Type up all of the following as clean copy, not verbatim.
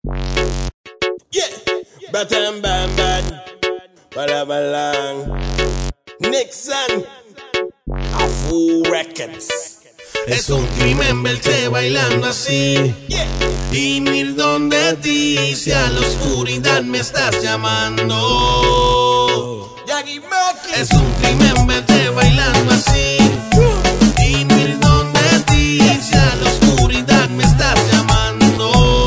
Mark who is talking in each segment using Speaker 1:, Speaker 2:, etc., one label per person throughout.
Speaker 1: Yeah, Batam Bam Bam, Balabalang, Nixon, a Full Records.
Speaker 2: Es un crimen verte bailando así,
Speaker 1: Yeah,
Speaker 2: y ir donde ti, si a la oscuridad me estás llamando.
Speaker 1: Yagi Maki.
Speaker 2: Es un crimen verte bailando así, y ir donde ti, si a la oscuridad me estás llamando.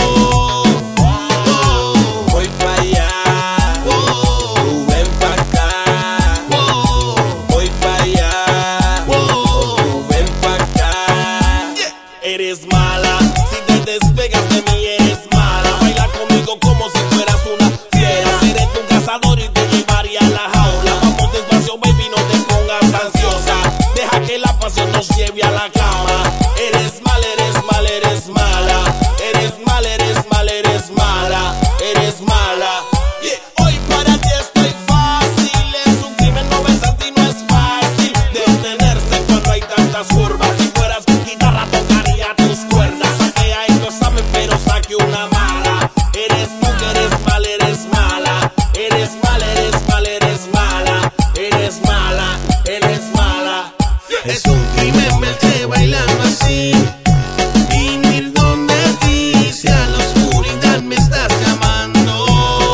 Speaker 1: Voy pa' allá, tú ven pa' acá. Voy pa' allá, tú ven pa' acá. Eres mala, si te despegas de mí eres mala. Baila conmigo como si fueras una fiera. Seré tu cazador y te llevaría a la jaula. Vamos despacio, baby, no te pongas ansiosa. Deja que la pasión nos lleve a la cama. Eres mala, eres mala, eres mala. Eres mala, eres mala, eres mala. Eres mala. Yeah. Hoy para ti estoy fácil. Es un crimen, no besar ti no es fácil. Detenerse cuando hay tantas curvas. Si fueras guitarra tocaría tus cuerdas. Saqué a estos saben, pero saqué una mala. Eres tú que eres mala, eres mala. Eres mala, eres mala, eres mala. Eres mala, eres mala.
Speaker 2: Es un crimen verte bailando así, y ir donde ti, si a la oscuridad me estás llamando.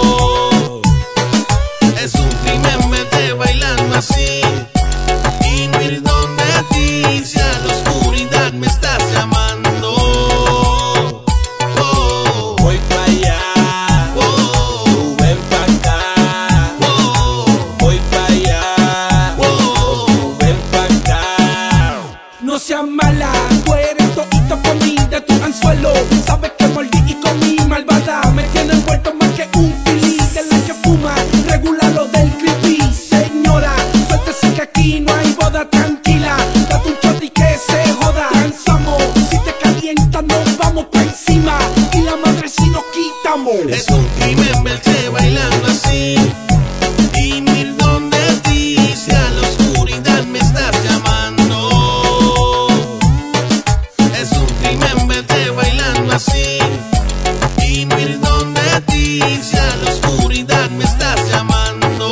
Speaker 2: Es un crimen verte bailando así, y ir donde ti, si a la oscuridad me estás llamando.
Speaker 1: Voy pa' allá, tú ven pa' acá. Voy pa' allá, tú ven pa' acá.
Speaker 3: No seas mala, tú eres todito comida de tu anzuelo. Sabes que mordí y comí malvada. Me tiene envuelto más que un filí de la que fuma. Regula lo del creepy, señora. Suéltese que aquí no hay boda, tranquila. Date un shot y que se joda. Transamos, si te calientas nos vamos pa' encima. Y la madre si nos quitamos.
Speaker 2: Es un crimen verte bailando así, y ir donde ti, si a la oscuridad me estás llamando. Es un crimen verte bailando así, y ir donde ti, si a la oscuridad me estás llamando.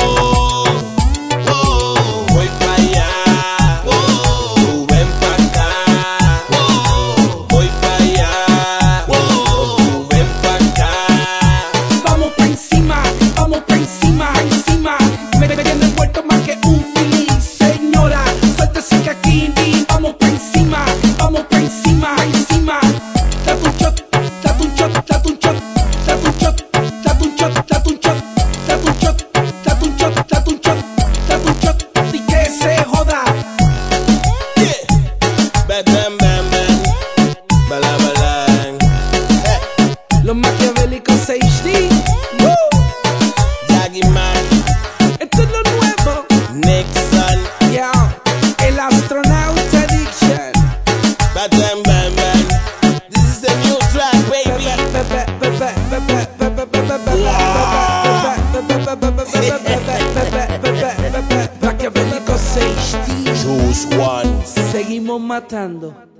Speaker 1: Voy pa' allá, tú ven pa' acá. Voy pa' allá, tú ven pa' acá.
Speaker 3: Vamos pa' encima, encima. Me tiene envuelto más que un filí, señora. Suéltese que aquí ni vamos pa' encima, encima. Date un shot, date un shot, date un shot, date un shot, date un shot, date un shot, date un shot, date un shot, date un shot, date un shot, y que se joda.
Speaker 1: Yeah, Batam Bam Bam, Balabalang.
Speaker 3: Los maquiavélicos HD,
Speaker 1: Yagi Maki,
Speaker 3: esto es lo nuevo.
Speaker 1: Nixon,
Speaker 3: Yeah, el astronauta addiction.
Speaker 1: Batam Bam Bam. This is a new track, baby.
Speaker 3: Maquiavélicos HD.
Speaker 1: Choose one.
Speaker 3: Seguimos matando.